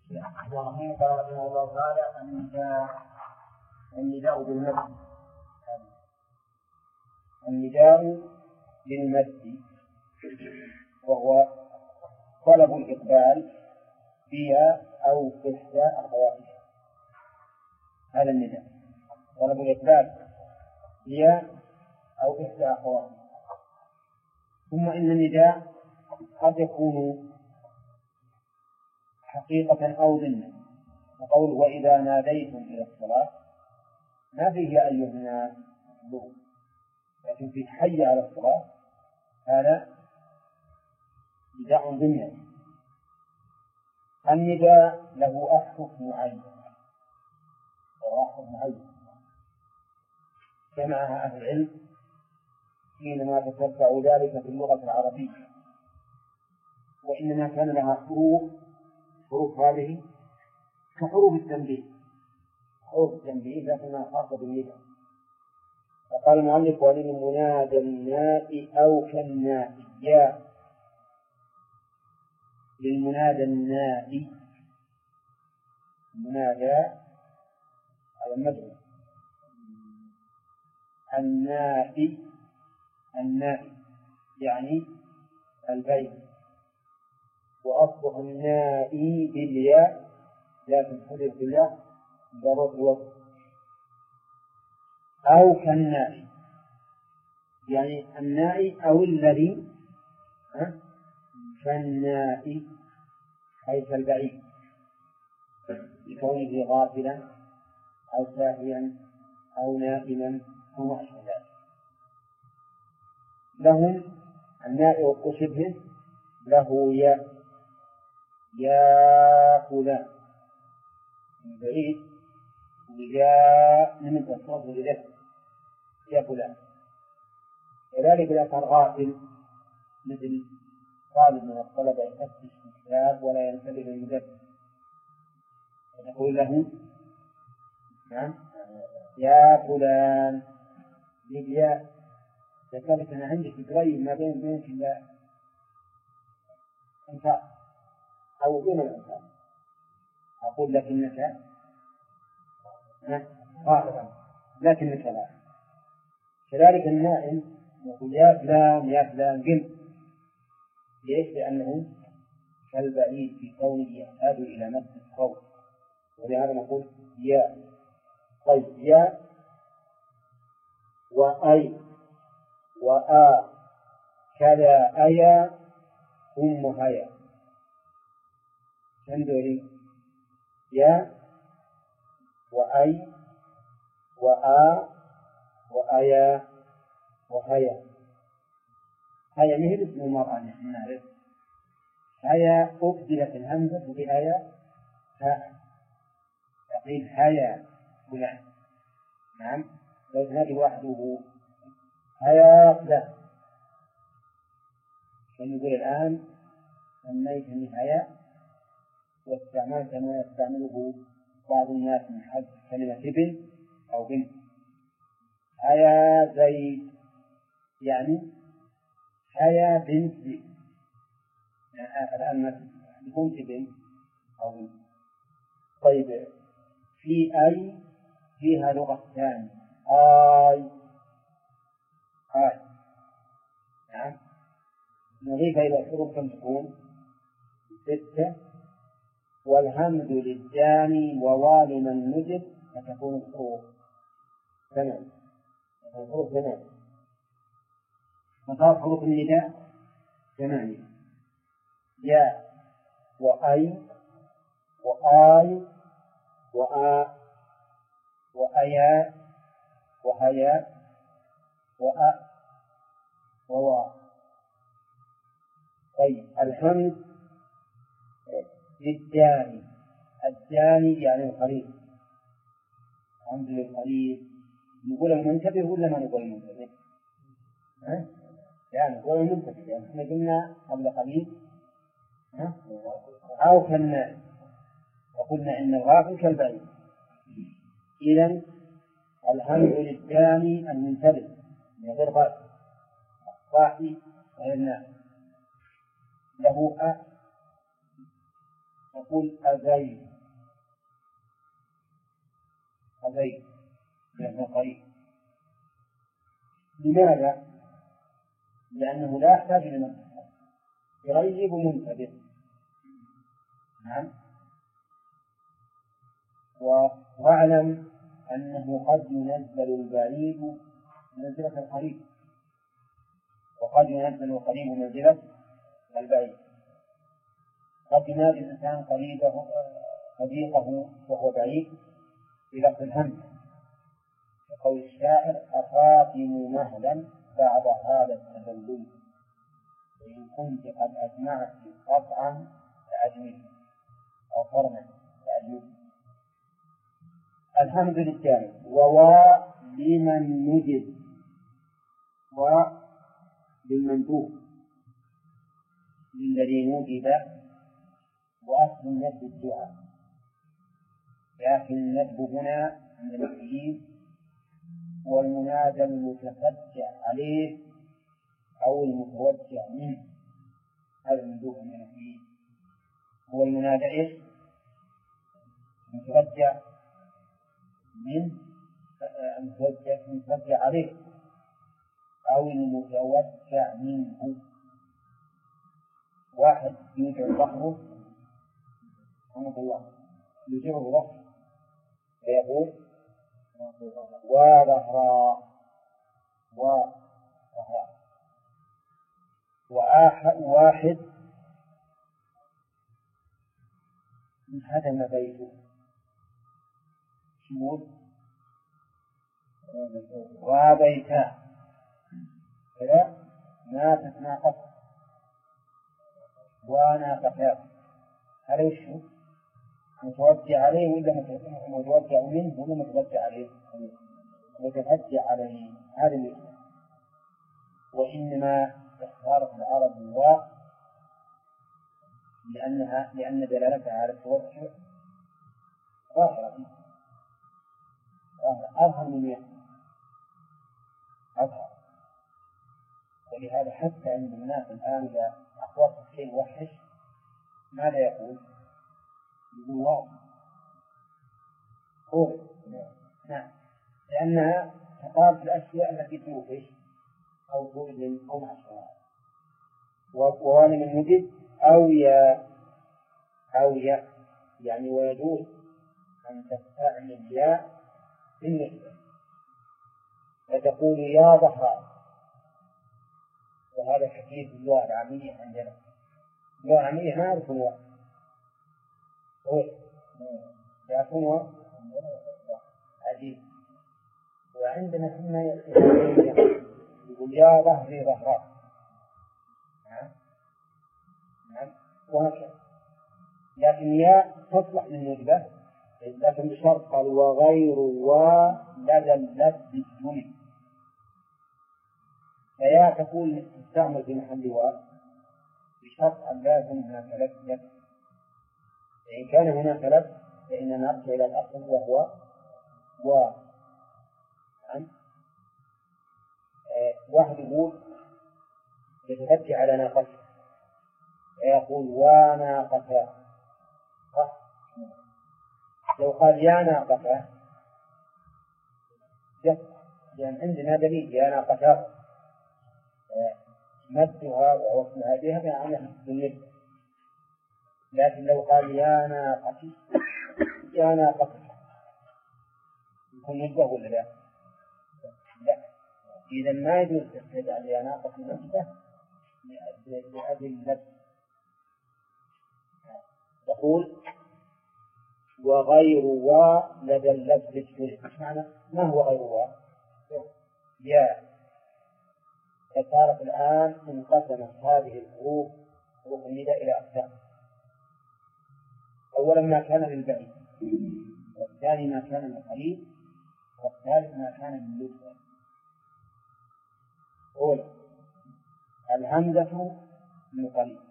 وفيه قال رحمه الله تعالى النداء بالمد. النداء بالمد وهو طلب الإقبال فيها أو إحدى أخواتها. هذا النداء طلب الإقبال فيها أو إحدى أخواتها. ثم إن النداء قد يكون حقيقة أو ضمنا، وقول وإذا ناديتم إلى الصلاة ما فيه يا أيها الناس، لكن في حي على الصلاة هذا نداء ضمنا. النداء له أحرف معين جمعها أهل العلم حينما تتبع ذلك في اللغة العربية، وإنما كان لها حروف هذه كحروف التنبيه، لكنها خاصة بالنداء. فقال المؤلف وللمنادى الناء أو كالناء يا للمنادى الناء منادى على المدعو الناء يعني البيت، وأصبح النائي بالياء لكن حذف بالياء ضرورة الوقت. أو كالنائي يعني النائي أو الذي كالنائي أي كالبعيد لكونه غافلا أو ساهيا أو نائما أو ما أشبه ذلك. لهم النائي وشبهه له يا فلان من بعيد وجاء من التصرف إليه يا فلان. كذلك إذا كان غافل مثل طالب من الطلبة يفتش في الكتاب ولا ينتبه للمدرس فتقول له يا فلان بالياء. ذكرت أنا عندك قريب ما بينك إلا أنت أو بين الأنفال، أقول لكنك غافل لكنك غافل. كذلك النائم يقول يا فلان قم. ليش؟ لأنه كالبعيد في كونه يحتاج إلى مد الصوت، ولهذا نقول يا. طيب يا وأي وآ كذا أيا ثم هيا تندري يا وأي وآ وأيا وهيا. هيا مثل اسم المرأة نحن نعرف هيا أبدلت الهمزة بآية هاء تقول هيا فلان. نعم لو تنادي وحده هيا فلان فنقول الآن سميتني هيا واستعملت ما يستعمله بعض الناس من حذف كلمة ابن أو بنت. هيا زيد يعني هيا بنت زيد، يعني الآن ما تكون ابن أو بنت. طيب في أي فيها لغة ثانية آي نعم نضيف إلى الحروف كم تكون 6 والهمز للجاني ووال من نجد فتكون الحروف 8. فصار حروف النداء 8 يا وأي وآي وآ وأيا وهيا وأ ووا. طيب الحمد للجاني الجاني يعني القريب. الحمد للقريب نقول المنتبه ولا ما نقول المنتبه؟ يعني نقول المنتبه لأن احنا قلنا قبل قليل أو كالنائم وقلنا إن الغافل كالبعيد. إذن الحمد للجاني المنتبه من غير غافل صاحي غير نائم له نقول أزيد لأنه قريب. لماذا؟ لأنه لا يحتاج إلى منطق، قريب ومنتبه. نعم. واعلم أنه قد ينزل البعيد منزلة القريب، وقد ينزل القريب منزلة البعيد. قد ينادي الإنسان صديقه وهو بعيد بلفظ الهمس، كقول الشاعر: أخاتم مهلا بعد هذا التذلل، وإن كنت قد أجمعت قطعا فأجمل، أو قرنا فأجمل. الحمد لله. ووا لمن نجد، وللمندوب للذي نجد، وأصل الندب الدعاء، لكن الندب هنا من التجيب، والمنادى المتفجع عليه أو المتوجع منه، هذا المندوب من التجيب. هو المنادى إيش؟ متفجع منه، المتوجع عليه أو المتوجع منه. واحد يوجع ظهره، رحمه الله، يوجعه ظهره فيقول: وظهرا. واحد انهدم بيته، شمول وبيتاه، كذا ماتت ناقته وناقتاه. هذا وش متوجع عليه ولا متوجع منه ولا متوجع عليه؟ متوجع عليه. هذا المعنى. وإنما اختارت العرب الواو لأن دلالتها على التوجع ظاهرة أظهر من يحيى أظهر. ولهذا حتى عند الناس الآن إذا أخبرت شيء وحش ماذا يقول؟ يقول الله هو. نعم، لأنها تقابل الأشياء التي توحش أو تؤذن أو معشرها. ووالم المجد أو يا يعني ويجوز أن تستعمل يا بالنسبة، فتقول يا ظهر. وهذا كثير في اللغة العامية عندنا. اللغة العامية ما يعرفون هو يعرفون عجيب. وعندنا كنا يقول يا ظهري ظهرات. نعم وهكذا. لكن يا تصلح للنسبة، لكن بشرط قال: وغير لدى اللفظ الجمل. فيا تقول تستعمل في محل بشرط أن لا يكون هناك لفظ. فإن كان هناك لفظ فإننا نرجع إلى الأصل وهو نعم. واحد يقول يتفجع على ناقته فيقول وناقته. لو قال يا ناقته لأن عندنا دليل يا ناقته مدها ووصلها بها بمعنى بالنسبة. لكن لو قال يا ناقتي يكون نسبة ولا لا؟ إذا ما يجوز تستدعي يا ناقتي نسبة لأجل اللفظ. تقول وغير لدى اللفظ الشريف. معنى ما هو غير يا؟ فصارت الآن انقسمت هذه الحروف حروف النداء إلى أقسام. أولا ما كان للبعيد، والثاني ما كان للقريب، والثالث ما كان للنسبة. أولا الهمزة للقريب،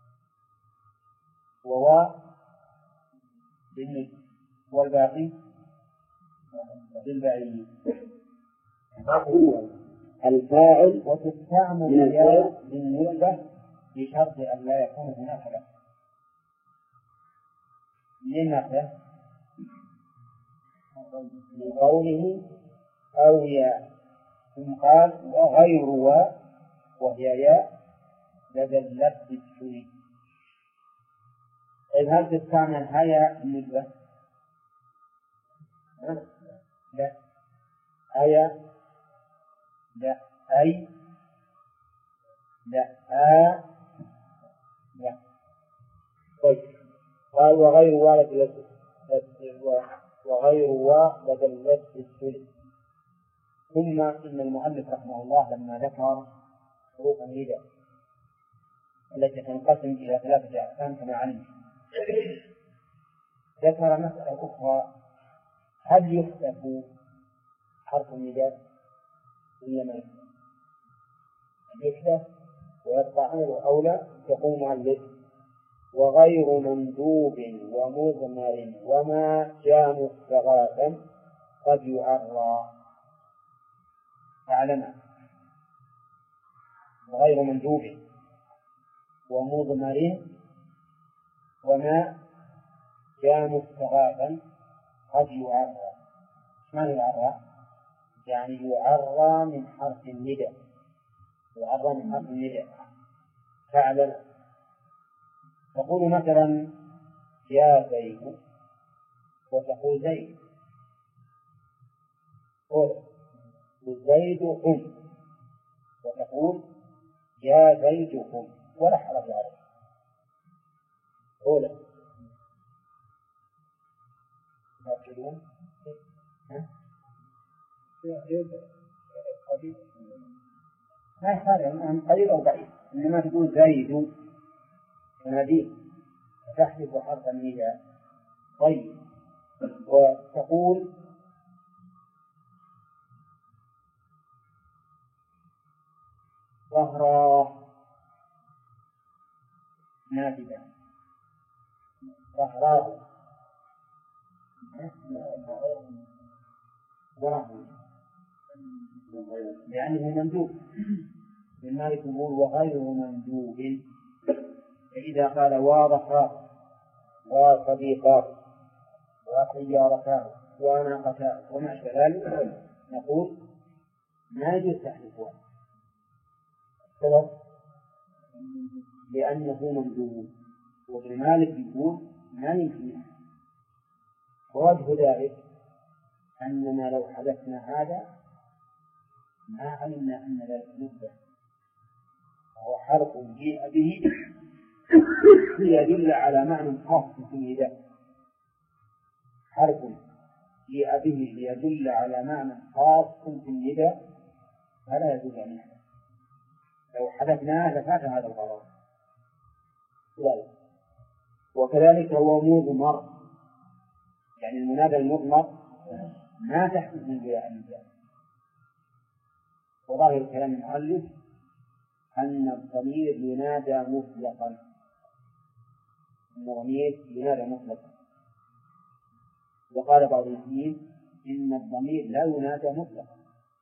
بالنسبة، والباقي بالبعيد. الفاعل وتستعمل الياء بالنسبة بشرط أن لا يكون هناك لفظ. لمتى لقوله أو ياء، ثم قال وغير وهي ياء لدى اللفظ السوري. طيب هل تستعمل هيا النسبة؟ لا. هيا لا. أي لا. لا. طيب قال وغير وغير لدى اللفظ السوري. ثم إن المؤلف رحمه الله لما ذكر حروف النداء التي تنقسم إلى 3 أقسام كما علمت، ذكر مسألة أخرى: هل يحذف حرف النداء ولا ما يحذف ويبقى عمله أولى؟ يقول المؤلف وغير مندوب ومضمر وما جاء مستغاثا قد يعرى. فاعلم وغير مندوب ومضمر وما جاء مستغاثا قد يعرى. ما يعرى؟ يعني يعرى من حرف النداء، يعرى من حرف النداء. فاعلم تقول مثلا يا زيد وتقول زيد، زيد قم، وتقول يا زيد قم ولا حرج عليه. أولى ما يحتاج أن قريب أو بعيد، إنما تقول زيد وناديه تحذف حرف النداء. طيب وتقول ظهرا نافذة، ظهراه لأنه مندوب. من مالك يقول وغير مندوب، فإذا قال وظهراه وصديقاه وسيارتاه وناقتاه وما أشبه ذلك نقول ما يجوز تحذفها. السبب لأنه مندوب، وابن مالك يقول ما يمكن. ووجه ذلك أننا لو حدثنا هذا ما علمنا أن ذلك نسبة، وهو حرف جيء به ليدل على معنى خاص في النداء. حرف جيء به ليدل على معنى خاص في النداء فلا يجوز أن يحدث. لو حدثناه لفات هذا الغرض. وكذلك هو مضمر، يعني المنادى المضمر ما تحدث من جاء النداء. وظاهر كلام المؤلف أن الضمير ينادى مطلقا، الضمير ينادى مطلقا. وقال بعض المسلمين إن الضمير لا ينادى مطلقا،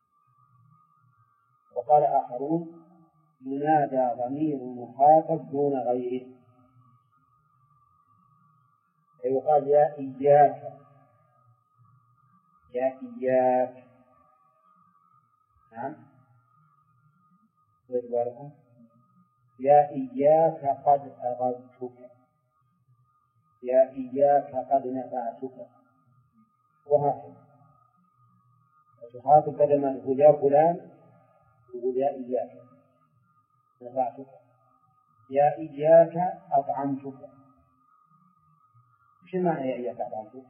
وقال آخرون ينادى ضمير المخاطب دون غيره، فيقال يا إياك، يا إياك. نعم يا إياك قد أغضتك، يا إياك قد نفعتك، وهكذا. وتخاطب بدل ما تقول يا فلان تقول يا إياك نفعتك، يا إياك أطعمتك. شو معنى يا إياك أطعمتك؟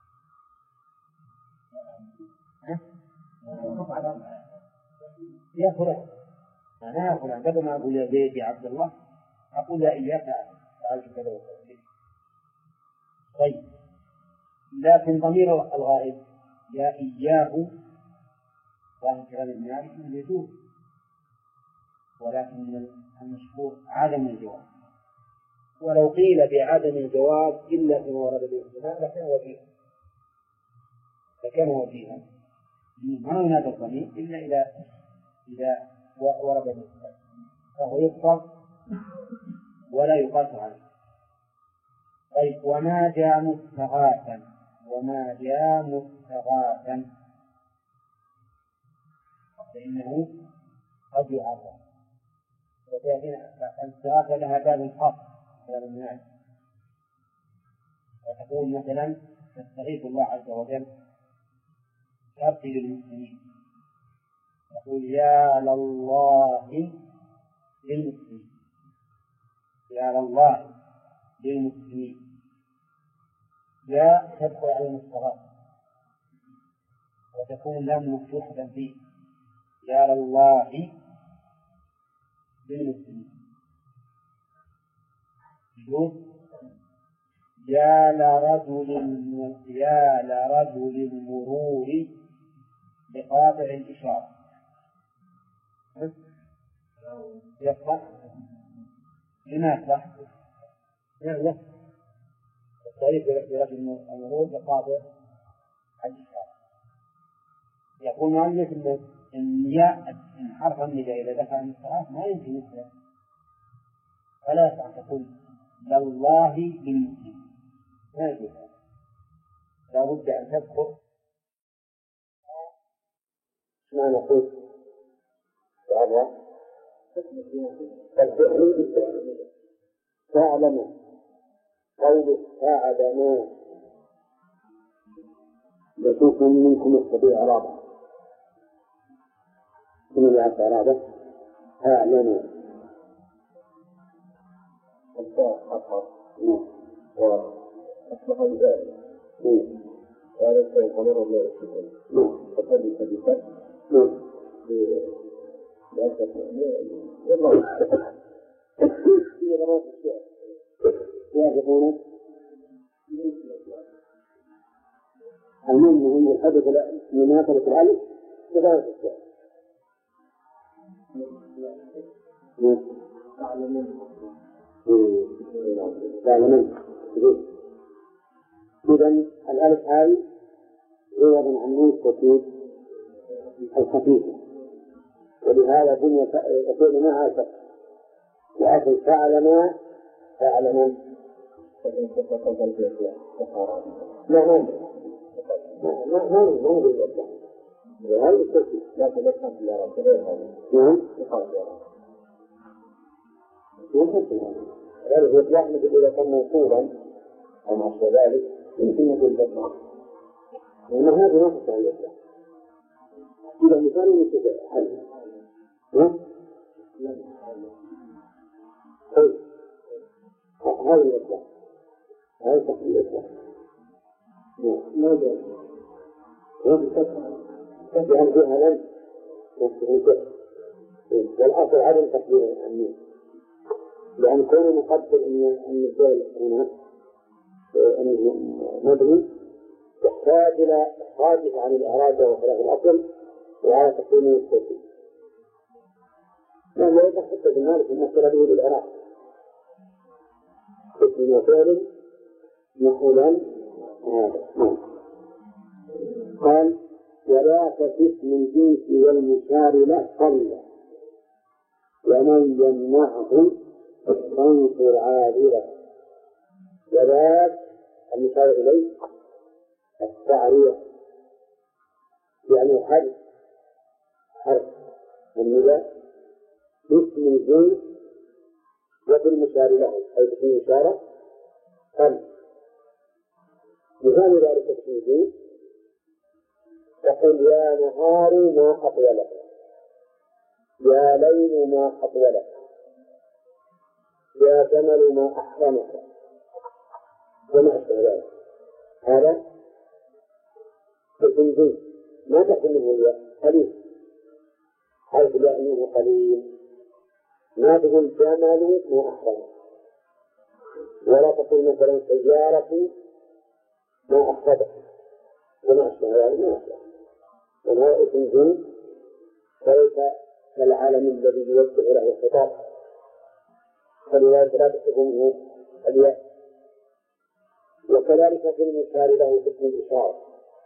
يا فلان، أنا يا فلان، بدل ما أقول يا زيد يا عبد الله أقول يا إياك فعلت كذا وكذا. طيب لكن ضمير الغائب يا إياه ظاهر كلام ابن مالك يجوز، ولكن المشهور عدم الجواز. ولو قيل بعدم الجواز إلا فيما ورد بالاحتمال لكان وجيها ما ينادى الضمير إلا إذا ورد بالاحتمال، فهو يقصر ولا يقاس عليه. طيب وما جاء مستغاثا، وما جاء مستغاثا فإنه قد يعرف، وتأتينا الاستغاثة لها باب خاص باب الناس، وتقول مثلا تستغيث الله عز وجل ترقي للمسلمين، تقول يا لله للمسلمين، يا لله للمسلمين، يا تدخل على المستغاث وتكون لام مفتوحة فيه، يا لله للمسلمين. يقول يا لرجل المرور بقاطع الإشارة يصح لماذا؟ يصح الطريق لرجل المرور بقاطع الإشارة. يقول مؤلف إن ياء حرف النداء إذا دخل المستغاث ما يمكن مثله، فلا يصح تقول لله بالمسلم، ما يجوز، لا بد أن تذكر ما نقول هذا تعلم قول تعلم يشوف منكم السبيع رابع من العصر رابع تعلم أصبح ذلك هذا سيقرر الله سبحانه فقد يثبت لأسف والله في غرات الشعر يعجبون المهم هو الحدث مناسبة العلم كذلك الشعر تعلمون إذن الألف هذه عوض عن نون التوكيد الخفيفة، ولهذا بني يكون معها فتح، لكن تعلم تعلمون ما نقول ذلك وهذا التوكيد لكن لا تفهم يا رب نعم غير يطلع مثل إذا كان موصولا أو مع ذلك يمكن نقول ذلك لأن هذا ما تستطيع يطلع إذا مثال يستطيع حل هذا الإطلاق هذا تقليل الإطلاق ماذا يعني فيها لم والأصل عدم تقليل الأمين، لأن كون نقدر أن الفعل هنا أنه مبني يحتاج إلى خارج عن الإرادة وخلاف الأصل وعلى تقليل التوكيد، لأنه يجب حتى بالمالك المسألة به بالعراق اسم وفعل مفعولا هذا. قال ولا كاسم الجنس والمشار له صلى ومن يمنعه فانصر عابره، وذاك المشار إليه التعريف يعني حرف النداء باسم الجنس وبالمشار له أي باسم الإشارة قل. مثال ذلك باسم الجنس تقول يا نهار ما أطولك، يا ليل ما أطولك، يا جمل ما أحرمك وما أشبه ذلك. هذا اسم جنس ما تحكم منه الياء قليل، حيث الياء منه قليل، ما تقول جمل ما أحرمك، ولا تقول مثلا سيارة ما أحرمك وما أشبه ذلك. ما أشبه وهو اسم جنس فليس كالعالم الذي يوجه له الخطاب، فلذلك لا تحكم منه الياء. وكذلك في المشار له اسم الإشارة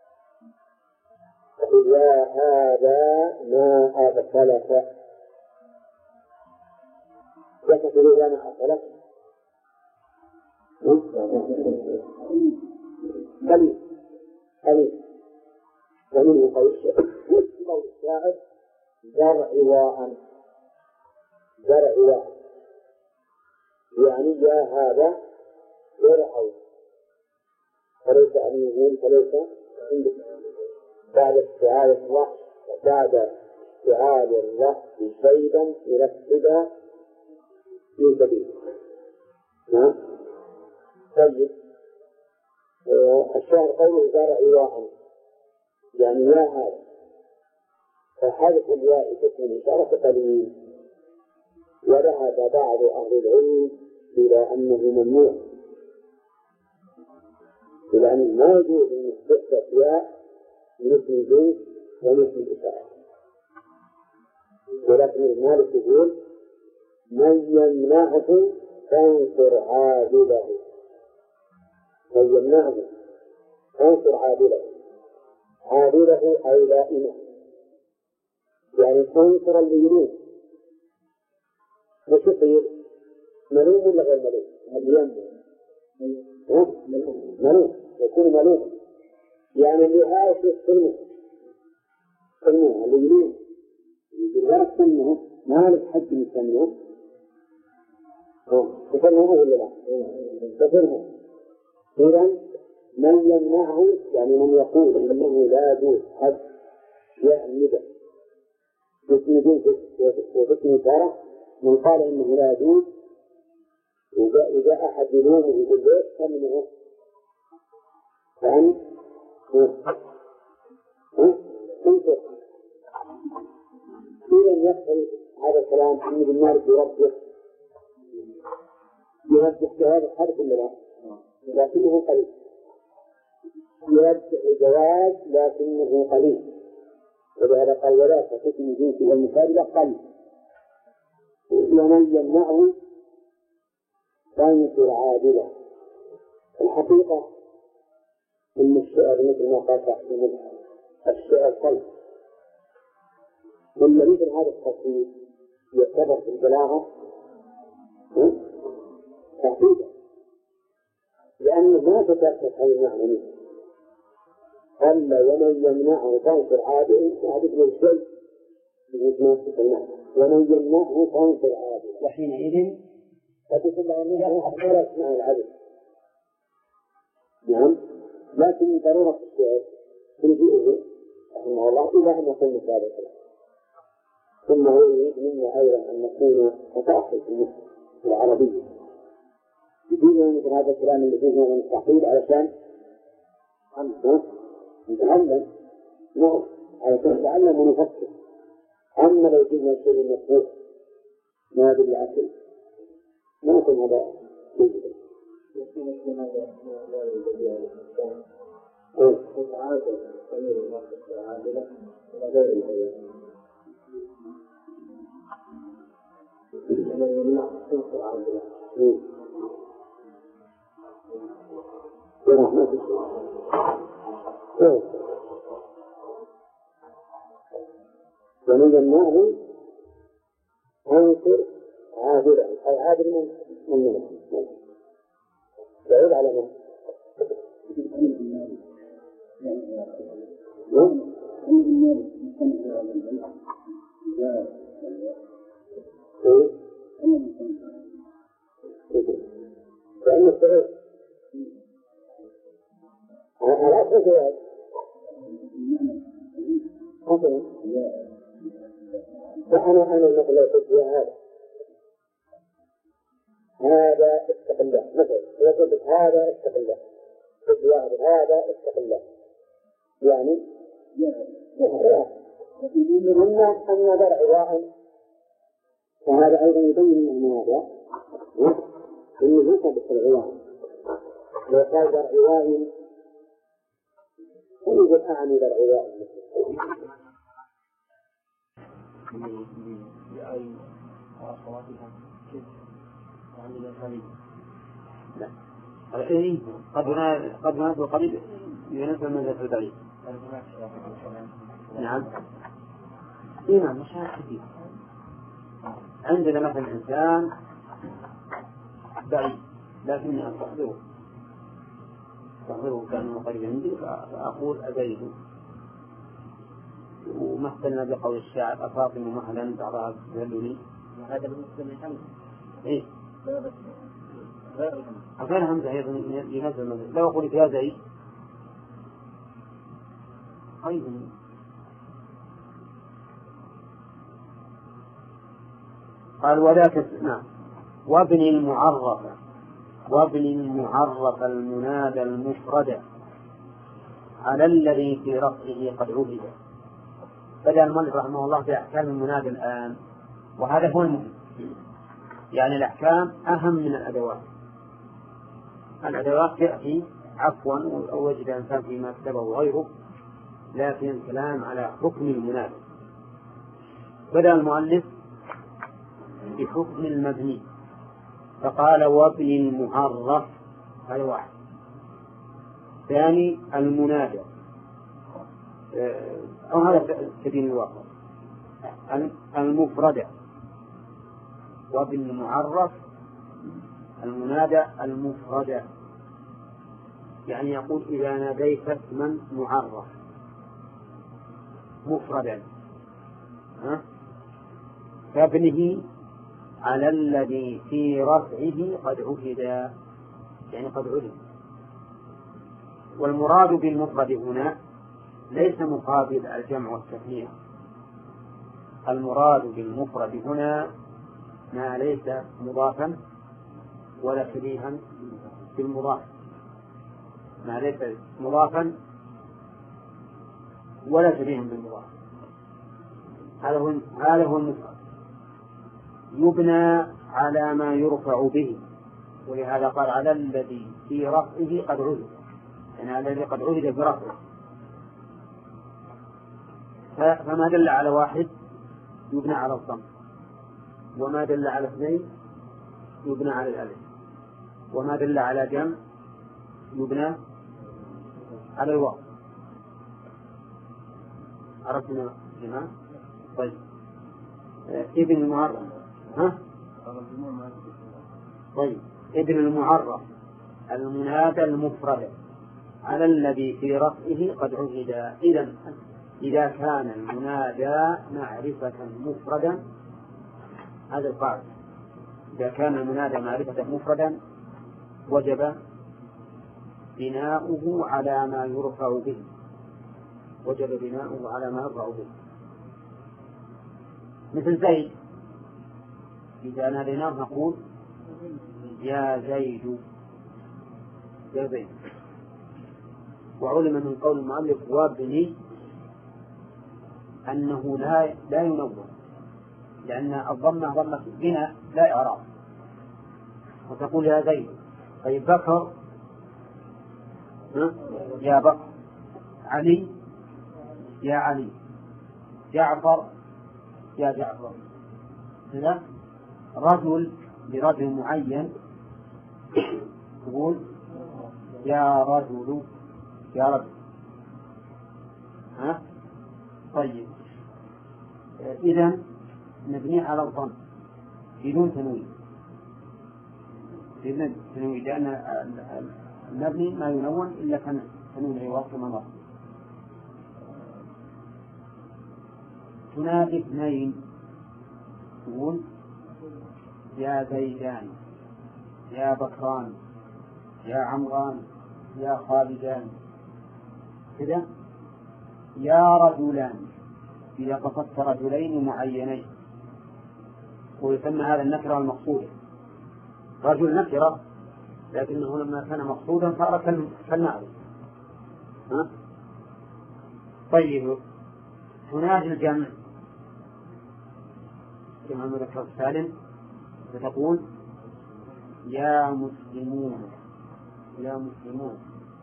تقول يا هذا ما أبطلك، لا تقول يا ما أبطلك قليل قليل. ومنه قول الشاعر زرع واء، زرع واء يعني يا هذا زرعوا، فليس أن يقول فليس بعد استعاذة الله، بعد استعاذ الله شيئا يرتب في سبيله. طيب الشاعر قوله زرع واء يعني يا هذا، فحذف الياء اسم الإشارة قليل، وذهب بعض أهل العلم إلى أنه ممنوع، إلى أنه ما يجوز أن يستحدث ياء مثل الجنس ومثل الإشارة. ولكن المالك يقول من يمنعه فانصر عادله، من يمنعه فانصر عادله، عادله أي لائمه، يعني تنصر اللي يريد. وش يصير؟ ملوم ولا غير ملوم؟ اليمن ملوم، يكون ملوم، يعني اللي عايش يستلمه اللي يريد يجرب سنه ما له حد يسميه تفرمه ولا لا؟ تفرمه. إذن من يمنعه يعني من يقول إنه لا يجوز حد يعمده باسم جنس وباسم إشارة، من قال إنه لا يجوز إذا أحد يلومه يقول ليش فمنه فأنت انظر. إذن يحصل هذا الكلام عن ابن مالك يرجح بهذا الحرف ولا لا؟ لكنه قليل، يرجح الجواز لكنه قليل، ولهذا قال ولا تحكم جنس والمثال قليل. ومن يمنعه فانصر عادله. الحقيقة إن الشعر مثل ما قال صاحب الشعر قلب، والذي مثل هذا التصوير يعتبر في البلاغة تحقيقا، لأنه ما تتأكد هذا المعنى منه. قال ومن يمنعه فانصر عادله، هذا من الشيء يتناسب المعنى، ومن يمنعه فانصر عادله، وحينئذ فتدل على أنه ولا اسمع العدل. نعم، لكن ضرورة الشعر تنجيه رحمه الله إلى أن يكون مثل هذا الكلام. ثم هو يريد منا أيضا أن نكون متأخر في العربية، يجينا مثل هذا الكلام اللي فيه من التحقيق علشان نتعلم، علشان نتعلم ونفكر. أما لو جبنا الشيء المفروض ما بالعقل ما يكون هذا جيدا. ومن يمنعه أنصر عادلا، أي عادل من بعيد على من؟ لأن السعود على أساس جواب فأنا المثل يقول هذا استقلال، مثلا يقول هذا استقلال، هذا استقلال، يعني مما أن درع واحد، فهذا أيضا يبين أن هذا إنه ليس بالعوان. لو قال درع واحد يوجد أعني درع واحد بأي وأخواتها كيف يعني الخليل. لا الحين قد نازل قريب ينزل من ذات البعيد. نعم نعم مشاهد كثير. عندنا مثلا إنسان بعيد لكني أستحضره كأنه قريب عندي فأقول أزيد. ومثلنا بقول الشاعر أفاطم مهلا بعضها تذلني. هذا بالنسبة للحمد. إيه؟ غير همزة أيضا ينزل لو أقول يا زيد أيضا. قال وذاك نعم. وابن المعرف المنادى المفرد على الذي في رفعه قد عبد. بدأ المؤلف رحمه الله في أحكام المنادى الآن، وهذا هو المهم. يعني الأحكام أهم من الأدوات. الأدوات تأتي عفوا أو وجد الإنسان فيما كتبه غيره، لكن الكلام على حكم المنادى. بدأ المؤلف بحكم المبني فقال وابن المعرف، هذا واحد. ثاني المنادى، أو هذا سبيل الواقع المفردة. وابن المعرف المنادى المفردة، يعني يقول إذا ناديت اسما معرف مفردا فابنه على الذي في رفعه قد عهد، يعني قد علم. والمراد بالمفرد هنا ليس مقابل الجمع والتثنية. المراد بالمفرد هنا ما ليس مضافا ولا شبيها بالمضاف، ما ليس مضافا ولا شبيها بالمضاف. هذا هو المفرد، يبنى على ما يرفع به، ولهذا قال على الذي في رفعه قد عهد، يعني على الذي قد عهد برفعه. فما دل على واحد يبنى على الضم، وما دل على اثنين يبنى على الألف، وما دل على جمع يبنى على الواو. عرفتنا جماعة؟ طيب ابن المعرف طيب ابن المعرف المنادى المفرد على الذي في رفعه قد عهد. إذا كان المنادى معرفة مفردا، هذا القاعدة، إذا كان المنادى معرفة مفردا وجب بناؤه على ما يرفع به، مثل زيد، إذا ناديناه نقول يا زيد. وعلم من قول المؤلف وابني أنه لا ينون، لأن الضمة ضمة بناء لا إعراب، وتقول يا زيد. طيب بكر يا بكر، علي يا علي، جعفر يا جعفر. إذا رجل لرجل معين تقول يا رجل يا رجل. طيب إذن نبني على الضم بدون تنوين، لأن المبني ما ينون إلا كان تنوين عوض كما مر. تنادي اثنين تقول يا زيدان، يا بكران، يا عمران، يا خالدان. كذا يا رجلان إذا قصدت رجلين معينين، ويسمى هذا النكرة المقصودة. رجل نكرة لكنه لما كان مقصودا صار كالمعرفة. طيب تنادي الجمع كما ذكر السالم فتقول يا مسلمون، يا مسلمون.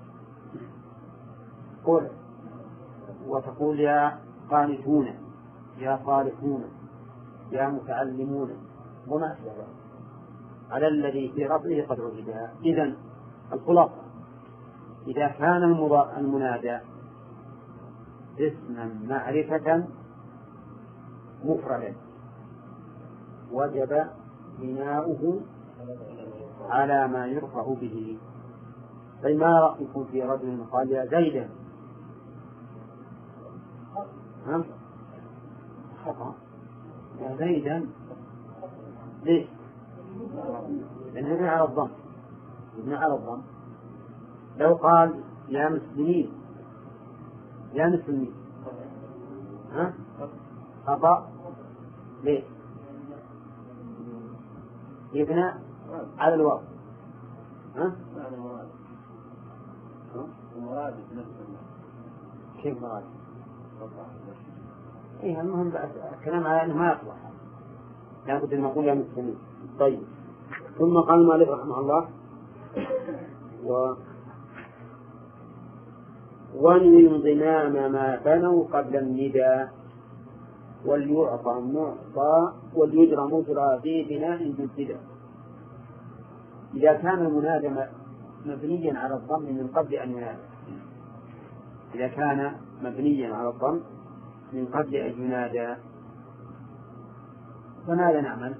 قل وتقول يا قانتون، يا صالحون، يا متعلمون، وما أشبه ذلك على الذي في رفعه قد عهد. إذن الخلاصة إذا كان المنادى اسما معرفة مفردا وجب بناؤه على ما يرفع به. فما رأيكم في رجل قال يا زيدا؟ خطأ. يا زيدا ليش؟ لأنه يبنى على الضم، يبنى على الضم. لو قال يا مسلمين، يا مسلمين خطأ. ليش؟ يبنى على الواو. كيف مراد؟ إيه المهم الكلام على أنه ما يصلح، لابد أن نقول يا مسلمين. طيب، ثم قال المؤلف رحمه الله وانوي انضمام ما بنوا قبل النداء وليعطى معطى وليجرى مجرى ذي بناء بالابتداء. إذا كان المنادى مبنيا على الضم من قبل أن ينادى، إذا كان مبنيا على الضم من قبل أن ينادى، فماذا نعمل؟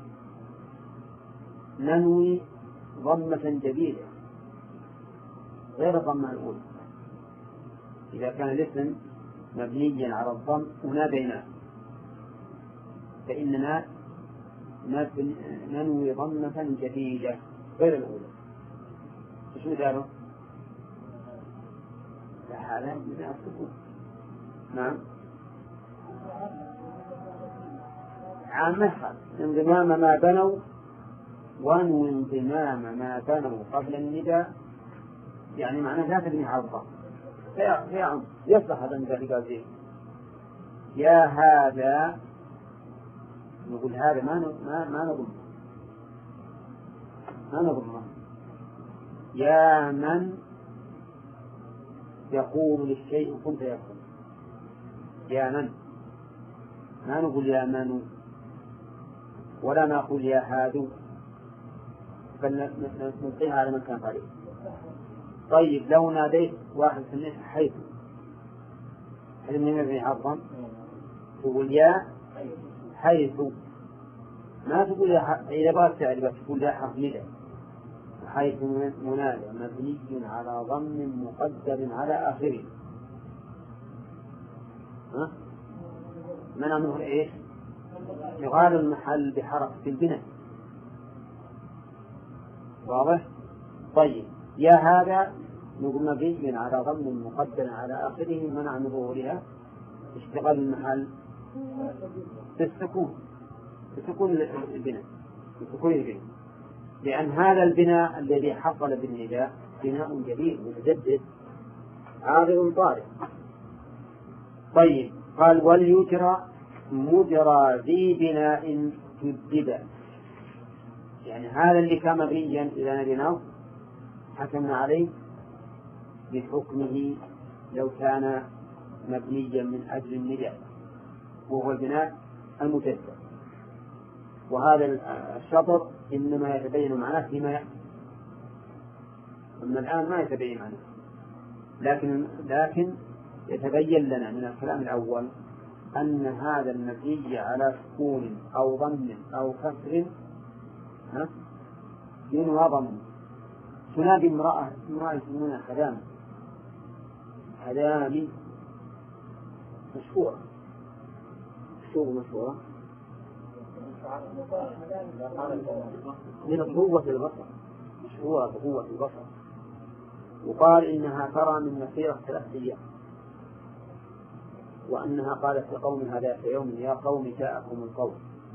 ننوي ضمة جديدة غير الضمة الأولى. إذا كان الاسم مبنيا على الضم وناديناه فإننا ننوي ضمة جديدة غير الأولى. شو قالوا؟ هذا من السكون. نعم، عامة انضمام ما بنوا وانوي انضمام ما بنوا قبل النداء، يعني معناه لا تبني على الضم. يصلح هذا المثال. قال زين يا هذا، نقول هذا ما نضمه. يا من يقول للشيء كن فيكون. يا من، ما نقول يا من، ولا نقول يا هادو، بل نلقيها على من كان قريب. طيب لو ناديت واحد في الناس حيث، هل من يبني عظم؟ تقول يا حيث، ما تقول يا إذا بغيت تعرف تقول يا حرف ندى. حيث منادى مبني على ضم مقدر على آخره. من أمره إيش؟ يغال المحل بحرف في البناء. واضح؟ طيب يا هذا نقول مبني على ضم مقدر على آخره منع من ظهورها اشتغال المحل بالسكون، بسكون البناء، بسكون البناء، لأن هذا البناء الذي حصل بالنداء بناء جديد متجدد عارض طارئ. طيب قال وليجرى مجرى ذي بناء جدد، يعني هذا اللي كان مبنيا إذا نديناه حكمنا عليه بحكمه لو كان مبنيا من أجل النداء، وهو البناء المجدد. وهذا الشطر إنما يتبين معناه فيما يأتي، أما الآن ما يتبين معناه، لكن يتبين لنا من الكلام الأول أن هذا المبني على سكون أو ضم أو كسر ينوى ضم. تنادي امرأة يسمونها خدامي مشهورة من قوة البصر، مشهورة بقوة البصر. وقال إنها ترى من مسيرة 3 أيام، وأنها قالت لقومها ذات يوم يا قوم جاءكم القوم.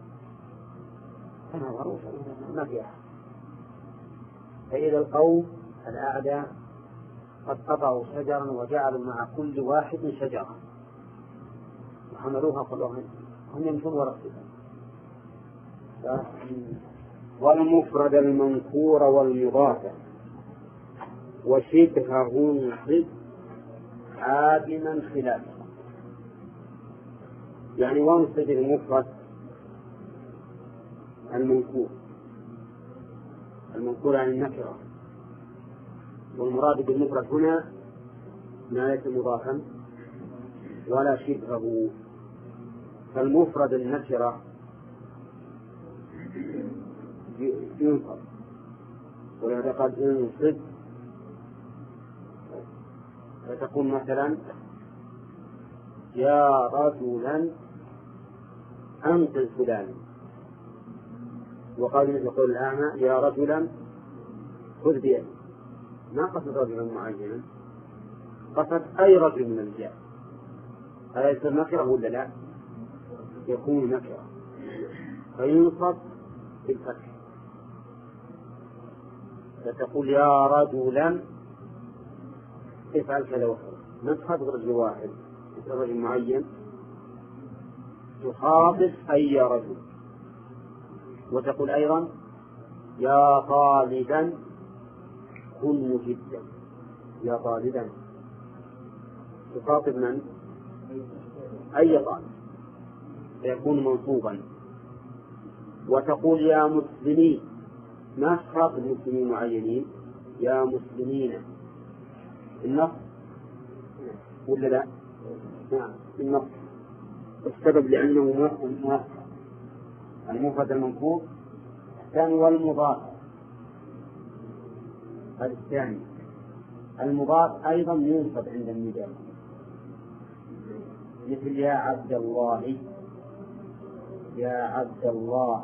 أنا معروف ما في أحد. فإذا القوم الأعداء قد قطعوا شجرا وجعلوا مع كل واحد شجرا وحملوها كلهم هم يمشون وراء والمفرد المنكور والمضاف وشبهه نصب عادما خلافه. يعني ونصب المفرد المنكور عن النكرة، والمراد بالمفرد هنا ما ليس مضافا ولا شبهه. فالمفرد النكرة ينصب ولهذا قال انصب، فتقول مثلا يا رجلا أنقذ فلانا، وقال مثل قول الأعمى يا رجلا خذ بيدي، ما قصد رجلا معينا، قصد أي رجل من الرجال. هذا يصير نكرة ولا لا؟ يكون نكرة فينصب بالفتح، فتقول يا رجلا افعل كذا وكذا، ما تخاطب رجل واحد، رجل معين، تخاطب أي رجل. وتقول أيضا يا طالبا كن مجدا، يا طالبا تخاطب من؟ أي طالب، فيكون منصوبا. وتقول يا مسلمين، ما تخاطب مسلمين معينين، يا مسلمين النص ولا لا؟ نعم النص. السبب لأنه موفق، المفرد المنصوب الثاني والمضاف. هذا الثاني المضاف أيضا ينصب عند النداء، مثل يا عبد الله، يا عبد الله،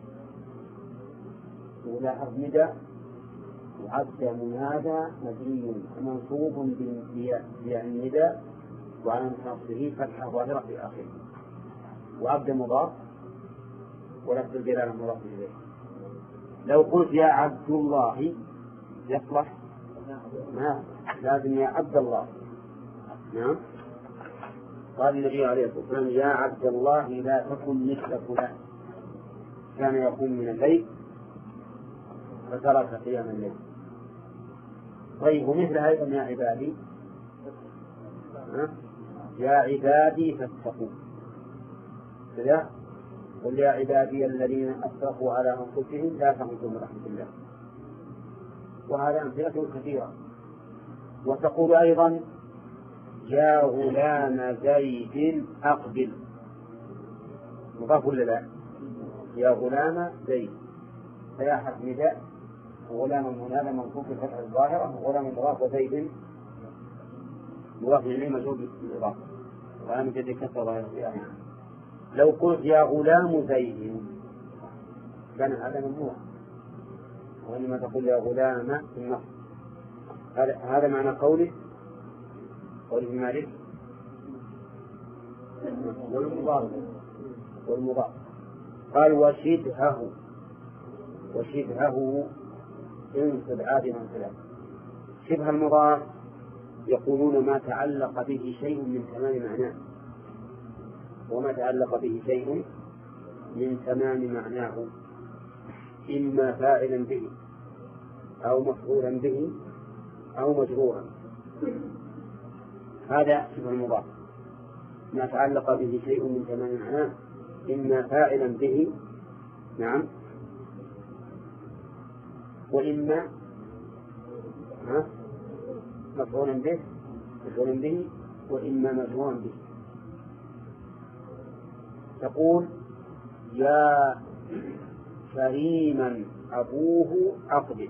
ولاحظ نداء وعبد منادى مبني منصوب بالنداء وعلى نصبه فتحة ظاهرة في آخره، وعبد مضاف ولفظ الجلالة مضاف إليه. لو قلت يا عبد الله يصلح؟ ما لازم يا عبد الله. نعم. قال النبي عليه الصلاة والسلام يا عبد الله لا تكن مثل فلان كان يقوم من الليل فترك قيام الليل. طيب ومثل أيضا يا عبادي، يا عبادي فاتقون كذا، قل يا عبادي الذين أسرفوا على أنفسهم لا تقنطوا من رحمة الله. وهذا أمثلة كثيرة. وتقول أيضا يا غلام زيد أقبل، مضاف ولا لا؟ يا غلام زيد، فيا حرف نداء، وغلام هذا منصوب بالفتحة الظاهرة، وغلام مضاف، وزيد مضاف إليه مجرور بالإضافة، وأنا جدي كسر ظاهرة في آخره. لو قلت يا غلام زيد كان هذا ممنوع، وإنما تقول يا غلام في النص. هذا معنى قوله ابن مالك والمضاف. قال وشبهه انصب عادما ثلاث. شبه المضاف يقولون ما تعلق به شيء من تمام معناه، وما تعلق به شيء من تمام معناه، إما فاعلا به أو مفعولا به أو مجرورا. هذا شبه المضاف، ما تعلق به شيء من تمام معناه، إما فاعلا به، نعم، وإما مفعولا به وإما مجرورا به. تقول يا كريما أبوه أقبل،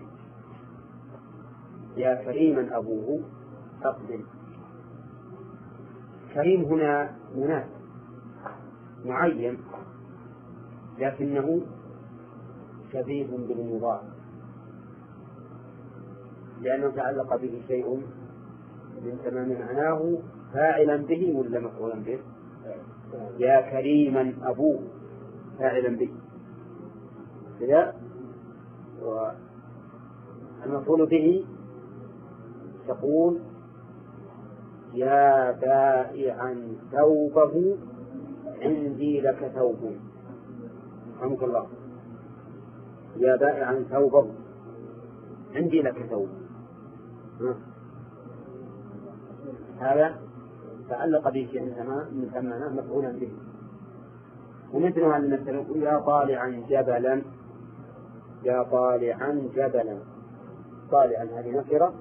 يا كريما أبوه أقبل. كريم هنا مناد معين، لكنه شبيه بالمضاف لأنه تعلق به شيء من تمام معناه، فاعلا به ولا مفعولا به؟ يا كريما أبوه فاعلا به كذا. والمفعول به تقول يا بائعا ثوبه عندي لك ثوب، رحمك الله، يا بائعا ثوبه عندي لك ثوب. هذا تعلق به شيء من ثمانه مفعولا به. ومثل هذا المثل يا طالعا جبلا، يا طالعا جبلا، طالعا هذه نكرة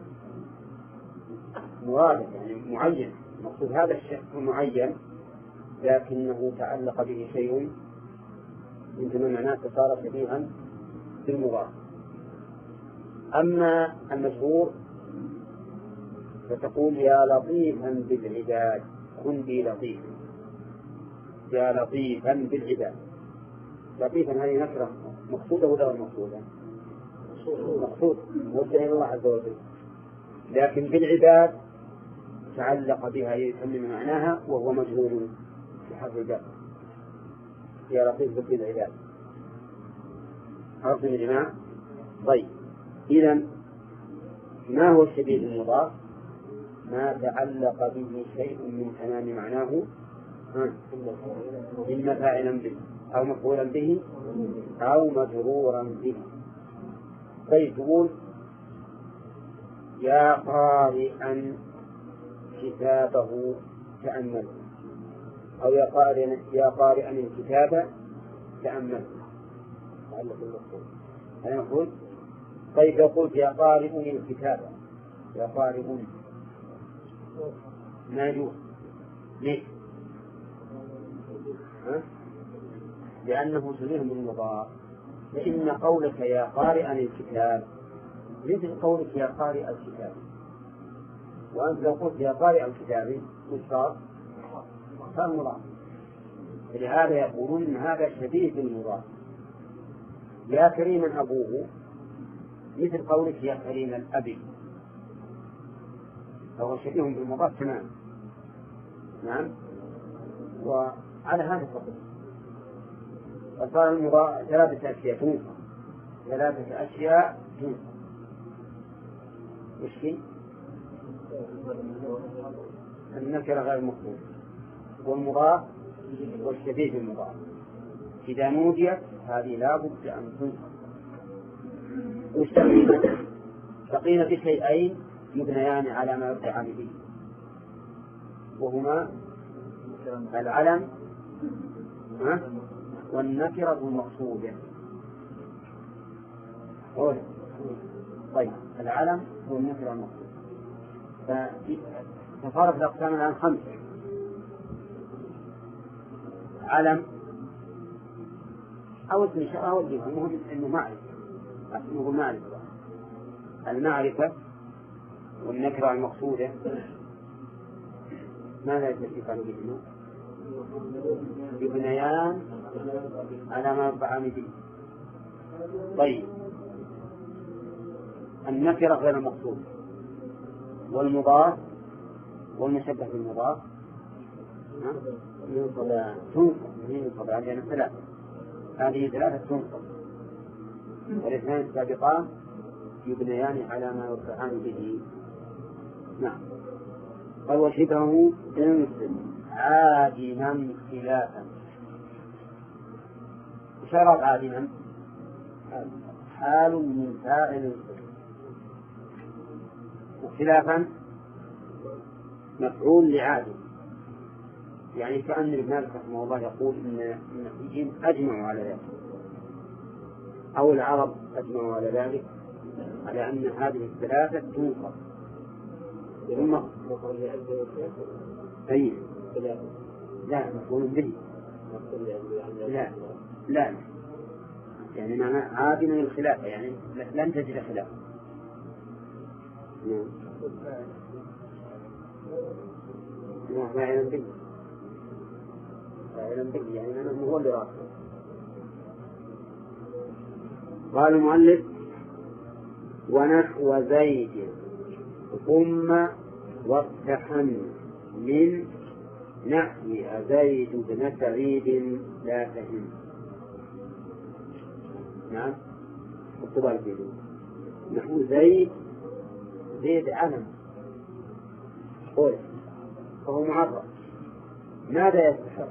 مرادف يعني معين، مقصود هذا الشيء معين لكنه تعلق به شيء من تمام معناه فصار شبيها بالمضاف. أما المشهور فتقول يا لطيفا بالعباد كن بي لطيفا، يا لطيفا بالعباد. لطيفا هذه نكرة مقصودة ولا غير مقصودة؟ مقصودة، موجهة إلى الله عز وجل، لكن بالعباد تعلق بها يتمم معناها وهو مجهول بحرف الجر، يا لطيف بالعباد. عرفتم يا جماعة؟ طيب، إذن ما هو الشبيه المضاف؟ ما تعلق به شيء من تمام معناه إما فاعلا به أو مفعولا به أو مجرورا به. طيب، تقول يا قارئا كتابه تأمل، أو يا قارئا الكتاب تأمل، هذا نقول. طيب، لو قلت يا قارئ الكتاب، يا قارئ ما يجوز. ليش؟ لأنه شبيه بالمضاف، فإن قولك يا قارئا الكتاب مثل قولك يا قارئ الكتاب، وأنت لو قلت يا قارئ الكتاب صار مضاف. فلهذا يقولون إن هذا شبيه بالمضاف. يا كريما أبوه مثل قولك يا كريم الأب، فهو شبيه بالمضاف تماما. نعم، وعلى هذا الفضل فصار المضاف ثلاثة أشياء تنصب. وش هي؟ النكرة غير مقصود، والمضاف والشبيه بالمضاف. إذا نوديت هذه لا بد أن تنصب. بقينا بشيئين مبنيان على ما يرجع به، وهما العلم والنكرة المقصودة. طيب، العلم والنكرة المقصودة. فصارت الأقسام الآن 5: علم أو اسم إشارة أو الجنس، المهم أنه معرفة، اسمه معرفة. المعرفة والنكرة المقصودة ماذا يتفق بهما؟ يبنيان على ما يرفعان به. طيب، النكرة غير المقصودة والمضاف والمشبه بالمضاف تنصب علينا ثلاثة. هذه ثلاثة تنصب، والاثنان السابقان يبنيان على ما يرفعان به. نعم. قال وشبهه انصب عادما خلافا. إشارة عادما حال من فاعل، وخلافا مفعول لعادل. يعني كأن ابن مالك رحمه الله يقول إن النحويين أجمعوا على ذلك، أو العرب أجمعوا على ذلك، على أن هذه الثلاثة تنصب. ثم أي لا مفعول به، لا يعني معنى عادنا للخلافة، يعني لن تجد خلافة. فاعلا به يعني أنه هو اللي راسه. قال المؤلف ونحو زيد ثم وافتحن من نحو زيد بن سعيد لا تهم. نعم، اكتبها لك. نحو زيد علم قول فهو معرف. ماذا يستحق؟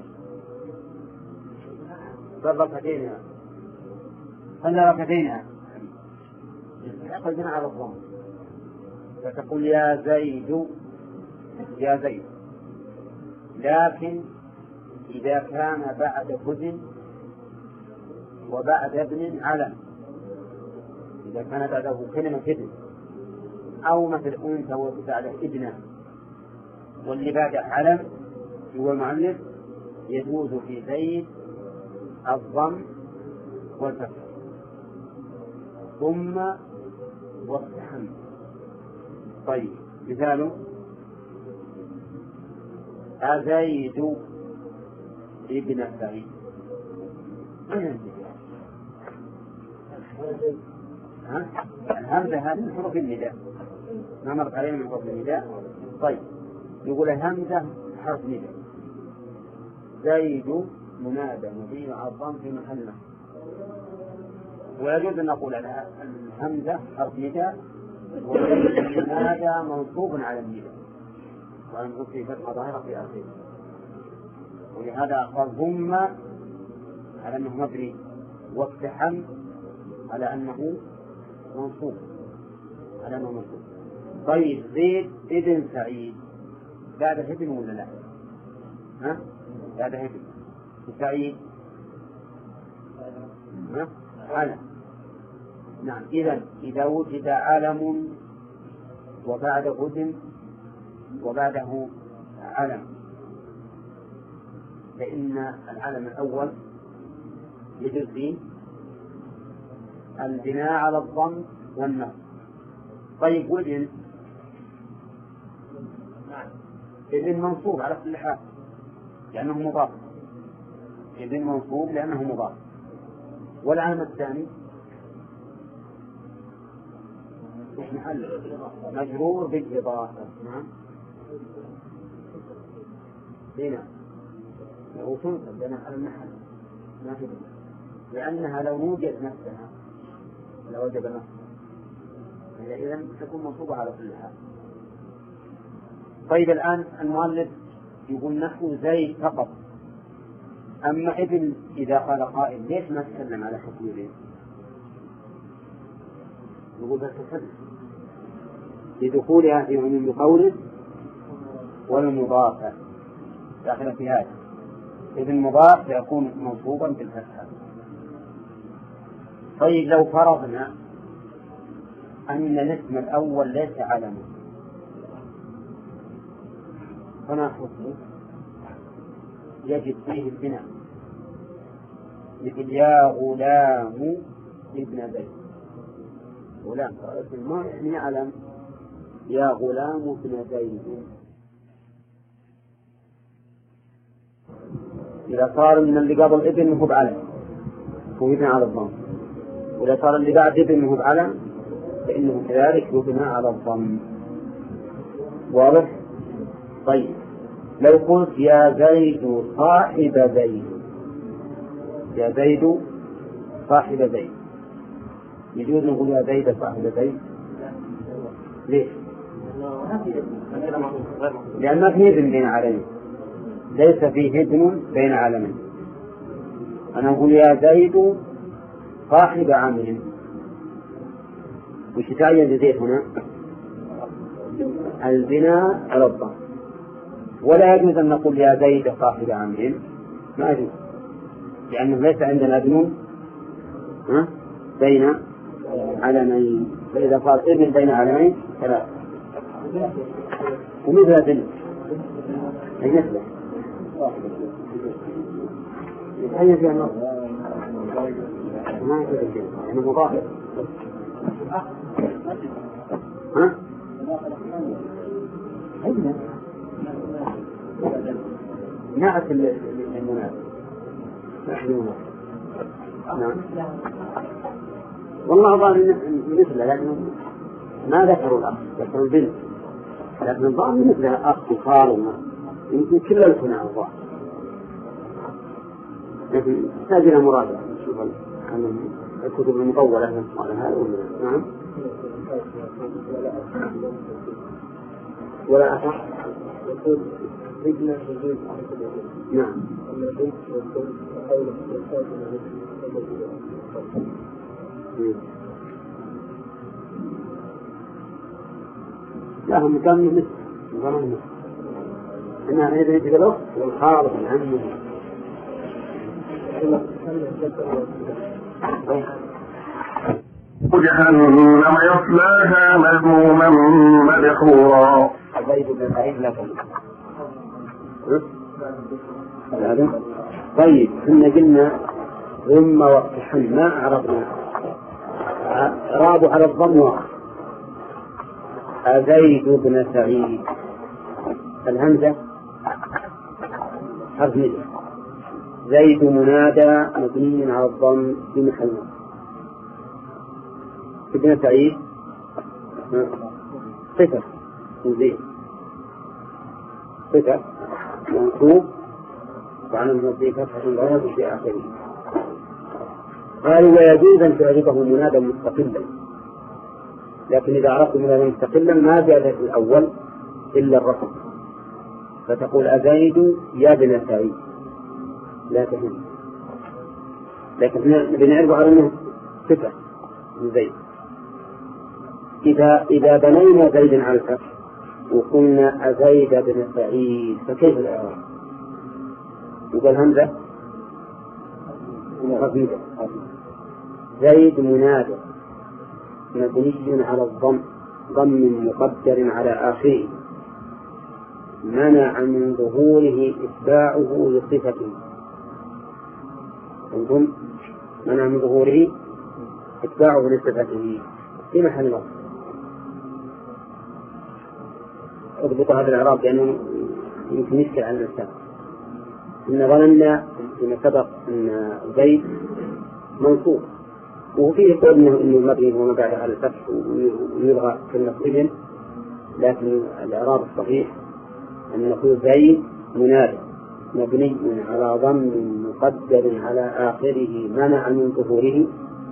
ركعتين، خلنا ركعتين يستحق البناء على الضم. فتقول يا زيد، لكن إذا كان بعد هدن وبعد ابن علم، إذا كان بعده كلمة هدن أو مثل أنثى وبعد ابنه واللي بعد علم هو المؤلف، يجوز في زيد الضم والفتح. ثم واقتحم. طيب مثاله أزيد ابن سعيد. الهمزة هذه من حروف النداء، ما مرت علينا من حروف النداء. طيب يقول الهمزة حرف نداء، زيد منادى مبين على الضم في محل نصب، ويجوز أن نقول الهمزة حرف نداء ومنادى منصوب على النداء وأن في فتحة ظاهرة في آخره، ولهذا قال ضم على أنه مبني واقتحم على أنه منصوب طيب زيد ابن سعيد بعد ابن ولا لا؟ بعد ابن. سعيد علم. نعم. إذا وجد علم وبعده ابن وبعده علم فإن العلم الأول يجوز فيه البناء على الضم والنصب. طيب وابن ابن منصوب على كل حال لأنه مضاف، ابن منصوب لأنه مضاف. والعلم الثاني مجرور بالإضافة. نعم هنا لو تنصب لنا على المحل ما في، لأنها لو وجدت نفسها لوجب نصب، إذن تكون منصوبة على كل حال. طيب الآن المؤلف يقول نحو زيد فقط، أما ابن إذا قال قائل ليش ما تكلم على حكم ابن؟ يقول بس تكلم لدخولها في عموم قوله والمضافة داخل في هذا، ابن مضاف يكون منصوبا بالفتحة. طيب لو فرضنا أن الاسم الأول ليس علما فما حكمه؟ يجب فيه البناء، مثل يا غلام ابن زيد. غلام اسم ما يعني علم، يا غلام ابن زيد. إذا صار من اللي قبل ابن هو بعلم هو يبنى على الضم، وإذا صار اللي بعد ابن هو بعلم فإنه كذلك يبنى على الضم. واضح؟ طيب لو قلت يا زيد صاحب زيد، يا زيد صاحب زيد، يجوز نقول يا زيد صاحب زيد؟ ليش؟ لأن ما في ابن بين علمين، ليس فيه ابن بين علمين. أنا أقول يا زيد صاحب عامر، وش تعين زيد هنا؟ البناء على الضم. ولا يجوز أن نقول يا زيد صاحب عامر، ما يجوز، لأنه ليس عندنا ابن بين علمين، فإذا قال ابن بين علمين فلا. ومثل ابن أي مثله يتعين فيها النص ما يجوز يعني مضاف. نعت المناسب. نعم والله ظن مثله، لكن ما ذكروا الأخ، ذكروا البنت، لكن الظن مثله أخ وخال يمكن كل الكنى الظاهر، لكن تجد مراجعة نشوف عن الكتب المطولة على هذا ولا. نعم ولا أصح. نعم لا هم كانوا مثل إنها إذا يجب الأخت والخالق العم. جهنم يصلاها مذموما مدحورا. طيب كنا قلنا ثم واقتحم ما عرفنا إعرابه على الضم واحد، أزيد بن سعيد، الهمزة حرف ندى، زيد منادى مبني على الضم في محل. ابن سعيد صفة زيد، صفة منصوب وعن المنصوب فتحة ظاهرة في آخره. قالوا ويجوز أن تعرفه منادى مستقلا، لكن إذا عرفت منادى مستقلا ما زاد في الأول إلا الرقم، فتقول أزيد يا بن سعيد لا تهم، لكن بنعرف على أنه صفة زيد. إذا بنينا زيد على الفتح وقلنا أزيد بن سعيد فكيف الإعراب؟ يقول همزة خفيفة، زيد منادى مبني على الضم، ضم مقدر على آخره، منع من ظهوره إتباعه لصفته. عندهم منع من ظهوره إتباعه لصفته في محل نصب. اضبط هذا الإعراب لأنه يمكن يشكل على الإنسان. إن ظننا فيما سبق أن زيد منصوب، وفيه قول إنه المبني وما بعد على الفتح ويلغى كلمة ابن، لكن الإعراب الصحيح أن نقول زيد منادى مبني على ضم مقدر على آخره منع من ظهوره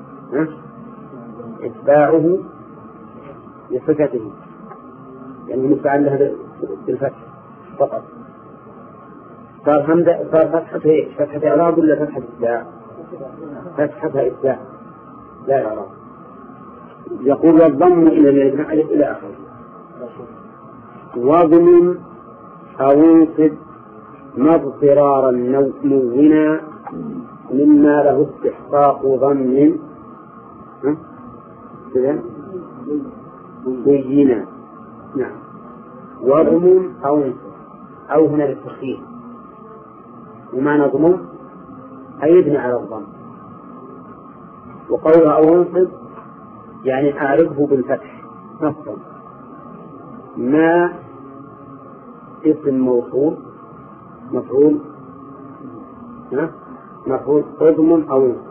إتباعه لصفته، يعني مستعان لها بالفتح فقط. صار همزة، صار فتحة ايش؟ فتحة إعراب ولا فتحة إتباع؟ فتحة إتباع لا إعراب. يقول والضم إلى الإجماع إلى آخره. وضم أو انصب مضطرارا نونا مما له استحقاق ضم بينا. نعم. وضم أو انصب، أو هنا للتخفيف، ومعنى ضم أي يبني على الضم، وقولها أو انصب يعني أعرفه بالفتح نصا. ما اسم موصول مفعول مفعول اضمن أو انصب،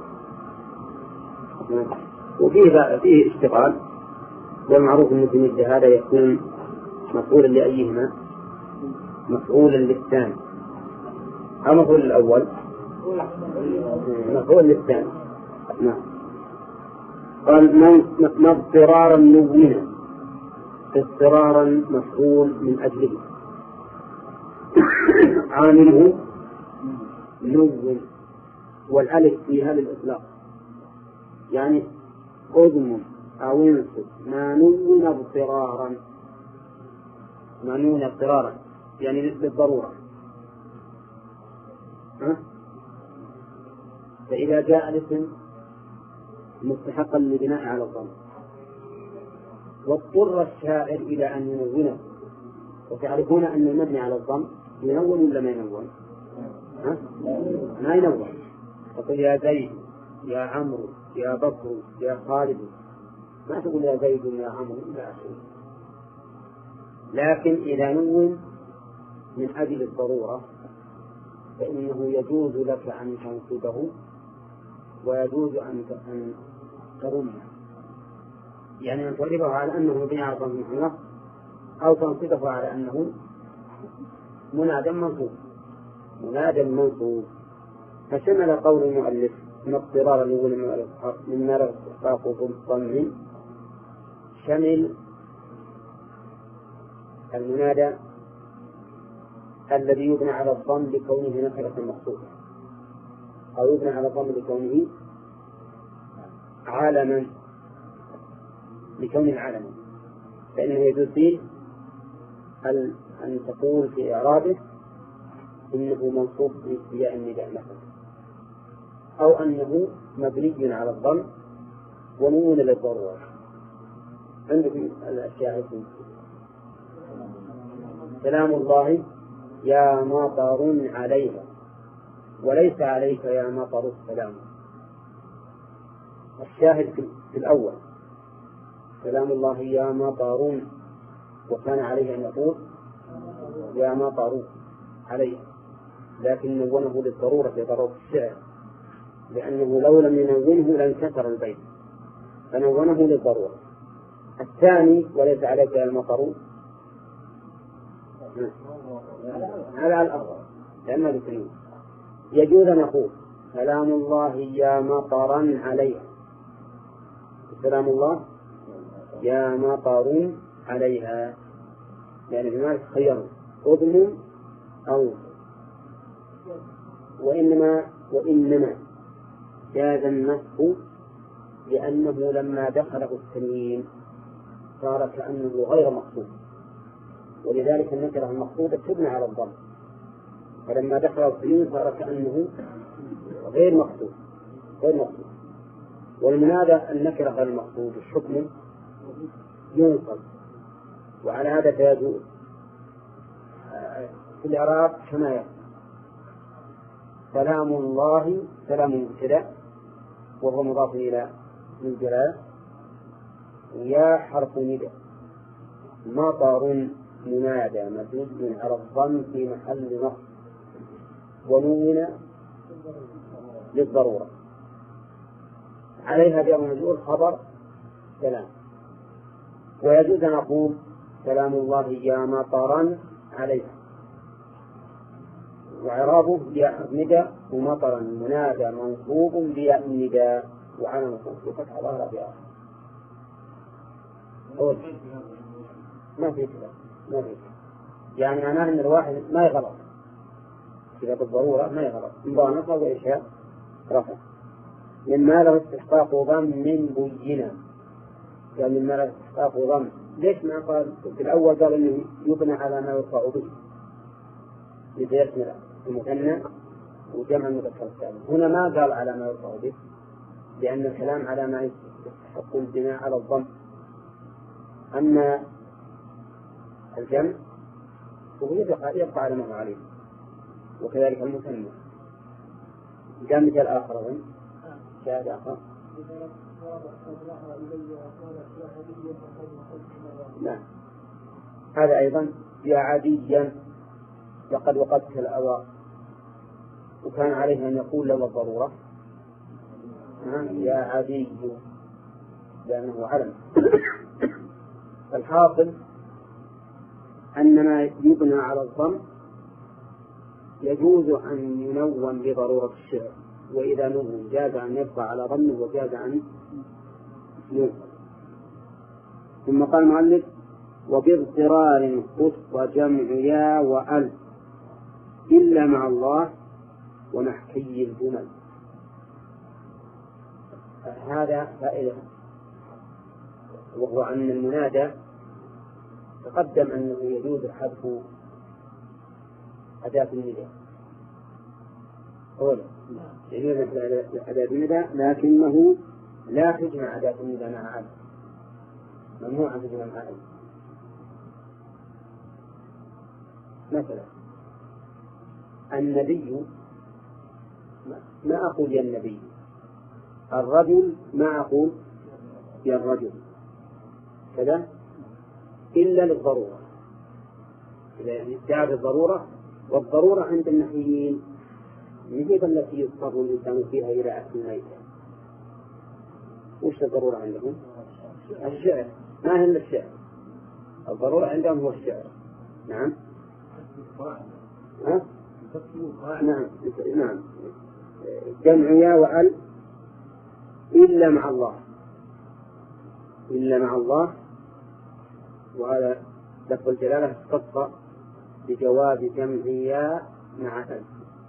وفيه اشتغال، والمعروف أن مثل هذا يكون مفعولا لأيهما، مفعولا للثاني أو مفعول الأول، مفعول للثاني. نعم. قال مضطرارا نونا، اضطرارا مفعول من أجله، عامله نون، والألف فيها للإطلاق، يعني أضمن أو انصب ما نون اضطرارا، ما نون اضطرارا يعني بالضرورة. فإذا جاء الاسم مستحقا للبناء على الضم واضطر الشاعر إلى أن ينونه، وتعرفون أن المبني على الضم ينون ولا ما ينون؟ ما ينون. تقول يا زيد يا عمرو يا بكر يا خالد، ما تقول يا زيد يا عمرو إلى آخره. لكن إذا نون من أجل الضرورة فإنه يجوز لك أن تنصبه ويجوز أن تضمه، يعني أن تعرفه على أنه مبني على ضم النصب، أو تنصبه على أنه منادى منصوب، منادى منصوب. فشمل قول المؤلف مضطرارا من نار استحقاق الضم، شمل المنادى الذي يبنى على الضم لكونه نكرة مخصوصة، أو يبنى على الضم لكونه عالما، لكونه عالما، فإنه يجوز فيه أن تقول في إعرابه إنه منصوب بياء النداء مثلا، أو أنه مبني على الضم ونون للضرورة. عندكم الأشياء هذه. سلام الله يا مطر عليها، وليس عليك يا مطر السلام. الشاهد في الأول سلام الله يا مطر وكان عليه أن يقول يا مطر عليه، لكن نونه للضرورة لضرورة الشعر، لأنه لو لم ينونه لانكسر البيت، فنونه للضرورة. الثاني وليس عليك يا المطر على الأرض لأنه ذكرين. يجوز أن نقول سلام الله يا مطرا عليها، سلام الله يا مطر عليها، يعني بمعنى خير أضمن أو وإنما جاز النصب لأنه لما دخله التنوين صار كأنه غير مقصود، ولذلك النكرة المقصودة تبنى على الضم، فلما دخله التنوين صار كأنه غير مقصود. والمنادى النكرة غير المقصود الحكم ينصب، وعلى هذا فيجوز في الإعراب كما يأتي سلام الله سلام مبتدأ وهو مضاف إلى الجلال، يا حرف نداء، مطر منادى مبني على الضم في محل نصب ونون للضرورة، عليها جار مجرور خبر سلام. ويجوز أن نقول سلام الله يا مطرا عليها، وإعرابه يا نداء ومطرا منادى منصوب بياء النداء وعلى منصوب بفتح ظهر بياء. ما في كذا يعني معناه أن الواحد ما يغلط كذا بالضرورة، ما يغلط مضانفة وإشاء رفع. مما له استحقاق ضم من بينا، يعني مما له استحقاق ضم. ليش ما قال في الأول قال إنه يبنى على ما يرفع به ليشمل المثنى وجمع المذكر السالم؟ هنا ما قال على ما يرفع به، لأن الكلام على ما يستحق البناء على الضم. أما الجمع وهو يبقى على ما هو عليه، وكذلك المثنى. جاء مثال آخر شاهد آخر نعم، هذا أيضا يا عاديا لقد وقدت الأواء، وكان عليه أن يقول لولا الضرورة يا عادي لأنه علم. الحاصل أن ما يبنى على الضم يجوز أن ينون بضرورة الشعر، وإذا نون جاز أن يبقى على ضمه وجاز أن ينصب. ثم قال المؤلف وباضطرار خص جمع يا وأل إلا مع الله ونحكي الجمل. هذا فائدة، وهو أن المنادى تقدم أنه يجوز حذف أداة النداء يجوز أداة النداء، لكنه لا تجمع أداة النداء مع عدد، ممنوع أن تجمع مع عدد. مثلا النبي ما أقول يا النبي، الرجل ما أقول يا الرجل، كذا إلا للضرورة، إذا جاءت الضرورة. والضرورة عند النحويين مثل التي يضطر الإنسان فيها إلى أكل الميتة. وش الضرورة عندهم؟ الشعر، ما هي الشعر؟ الضرورة عندهم هو الشعر. نعم نعم جمع يا وأل إلا مع الله، وهذا لفظ الجلالة اختص بجواز جمع يا مع أل،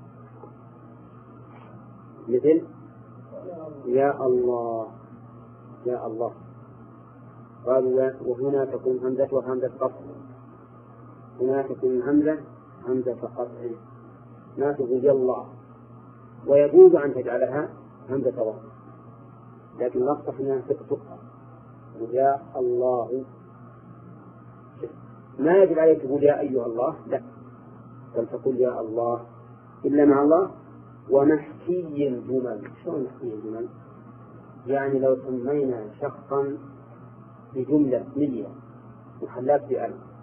مثل يا الله قالوا وهنا تكون همزة وهمزة قطع، هنا تكون همزة قطع، ما تقول يا الله، ويجوز أن تجعلها همزة وصل، لكن الأصح أنها تقطع يا الله. ما يجب عليك تقول يا أيها الله، لا، بل تقول يا الله إلا مع الله ونحكي الجمل. شلون نحكي الجمل؟ يعني لو سمينا شخصا بجملة اسمية محلات بأل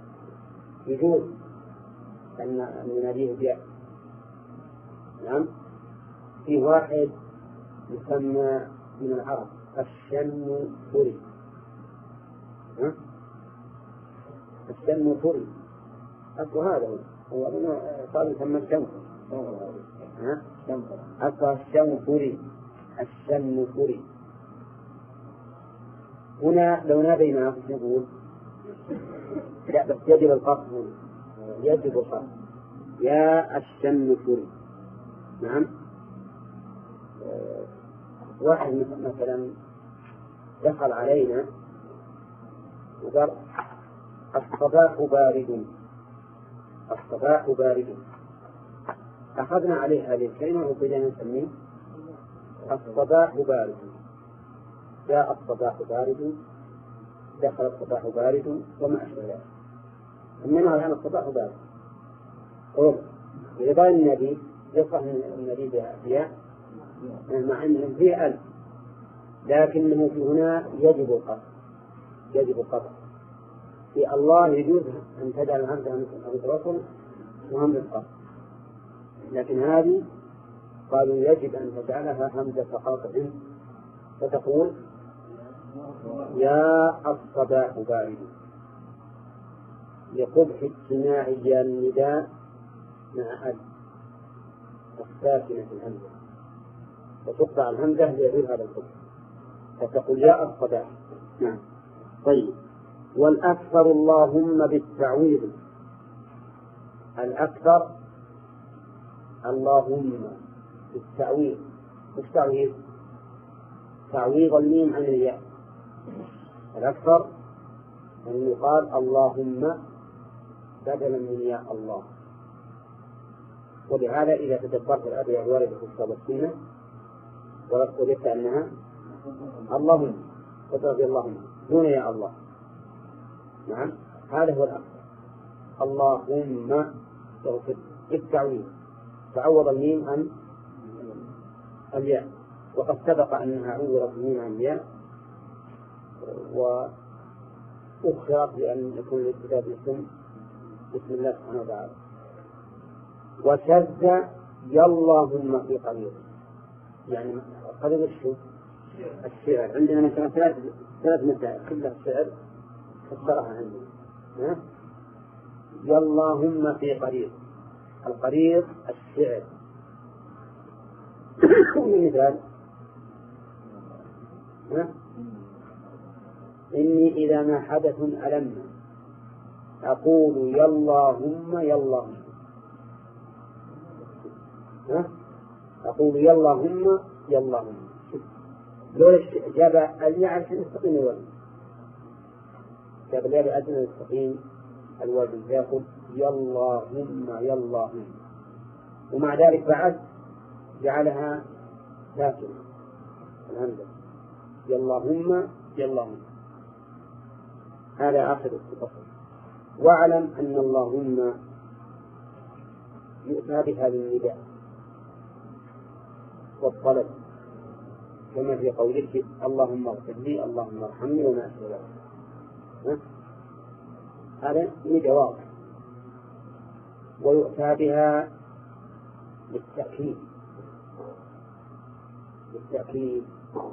يجوز أن نناديه بياء. نعم. في واحد يسمى من العرب الشنفري، الشنفري أصل هذا هو صار يسمى الشنفري، أصل الشنفري الشنفري. هنا لو ناديناه نقول لا بس يجب القصد، يجب القصد يا الشنفري. نعم. واحد مثلا دخل علينا وقال الصباح بارد، الصباح بارد، أخذنا عليه هذه الكلمة وبدأنا نسميه الصباح بارد. جاء الصباح بارد، دخل الصباح بارد وما أشبه ذلك، سميناه الآن الصباح بارد. إذا قال النبي يصح النبي بها مع أنه فيه ألف، لكنه في هنا يجب القطع، يجب القطع. في الله يجوز أن تجعل الهمزة متوصل وهمزة القطع، لكن هذه قالوا يجب أن تجعلها همزة قاطع، فتقول يا الصباح بارد، لقبح اجتماع النداء مع ألف الساكنة في الهمزة، وتقطع الهمزة ليدل هذا القبح، فتقول يا الصباح. نعم. طيب. والأكثر اللهم بالتعويض، الأكثر اللهم بالتعويض. مش تعويض، تعويض الميم عن الياء. الأكثر أن يقال اللهم بدلا من يا الله. ولهذا إذا تدبرت الأدعية الواردة في كتاب السنة وجدت أنها اللهم فترضي اللهم دون يا الله. نعم. هذا هو الأكثر. اللهم بالتعويض، تعوض الميم عن الياء، وقد سبق أنها عوضت الميم عن الياء وأخرت لأن يكون الكتاب اسم بسم الله سبحانه وتعالى. وشذ ياللهم في قليل، يعني قليل الشعر. عندنا مثلا ثلاث مسائل كلها الشعر فسرها عندنا. ياللهم في قريب، القريب الشعر. مثال إني إذا ما حدث ألم أقول ياللهم ياللهم، أقول ياللهم ياللهم. لولا جاب الياء عشان يستقيم الوزن، جاب الياء عشان يستقيم الوزن، فيقول ياللهم ياللهم، ومع ذلك بعد جعلها ساكنة الهمزة ياللهم ياللهم. هذا آخر التفصيل. واعلم أن اللهم يؤتى بها للنداء والطلب، كما في قولك اللهم اغفر لي اللهم ارحمني وما أشبه ذلك. هذا نداء واضح. ويؤتى بها بالتأكيد، بالتأكيد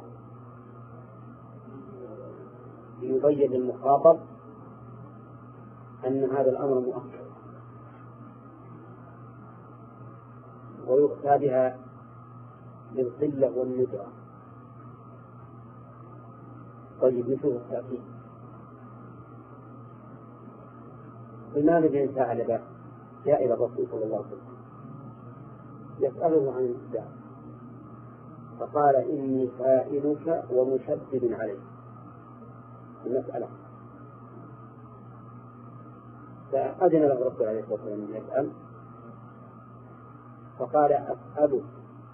ليبين للمخاطب أن هذا الأمر مؤكد. ويؤتى بها بالقلة والندرة. طيب نشوف التأكيد. لماذا الإنسان على ذلك جاء إلى الرسول صلى الله عليه وسلم يسأله عن الإسلام، فقال إني سائلك ومشدد عليك المسألة، فأذن له الرسول عليه الصلاة والسلام أن يسأل، فقال أسألك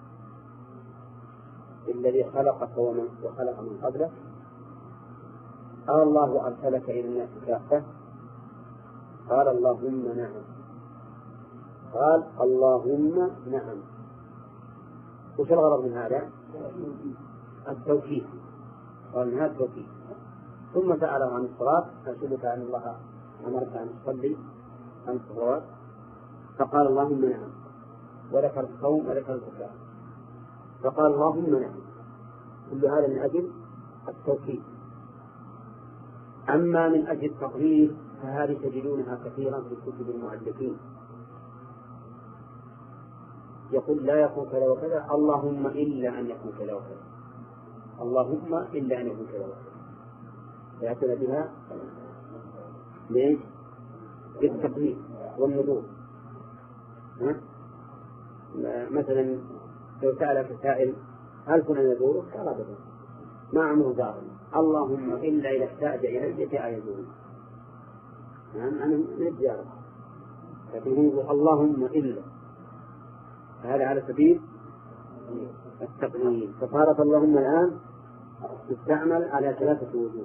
الذي خلقك وخلق من قبلك، قال الله أرسلك إلى الناس كافة، قال اللهم نعم، قال اللهم نعم. وش الغرض من هذا؟ التوكيد، قال من هذا التوكيد. ثم سأله عن الصلاة، أسألك عن الله أمرك أن تصلي 5 صلوات فقال اللهم نعم، وذكر الصوم وذكر الزكاة فقال اللهم نعم، كل هذا من أجل التوكيد. أما من أجل التقرير فهذه تجدونها كثيرا في كتب المؤلفين، يقول لا يكون كذا وكذا اللهم إلا أن يكون كذا وكذا، اللهم إلا أن يكون كذا وكذا، يأتي بها ليش؟ بالتقرير والنذور. مثلا لو سألك سائل هل كنا نذور؟ قال أبدا ما عمره دار، اللهم إلا إذا احتاج إلي جاء يذور، أنا من الجارة، لكن هو اللهم إلا، هذا على سبيل التقليل. فصارت اللهم الآن تستعمل على 3 وجوه: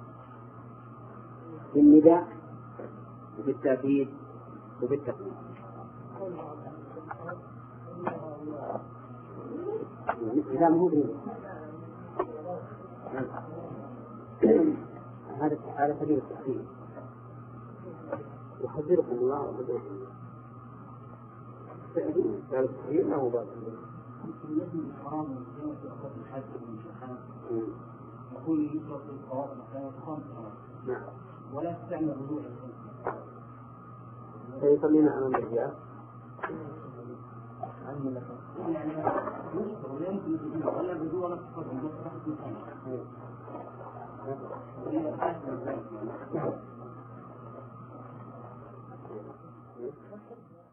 في النداء وفي التأكيد وفي التقليل. لا مو هذا على سبيل التقليل. يحذركم الله وحذركم قال التحرير ما هو باطل. الذي الحرام من أخذ الحج والامتحان يقول يشرط القواعد وتقام نعم، ولا تستعمل الرجوع الخمس. فيصلينا أمام الرجال يعني يشكر ولا يمكن الرجوع ولا الرجوع ولا تقدم بس تحت المكان.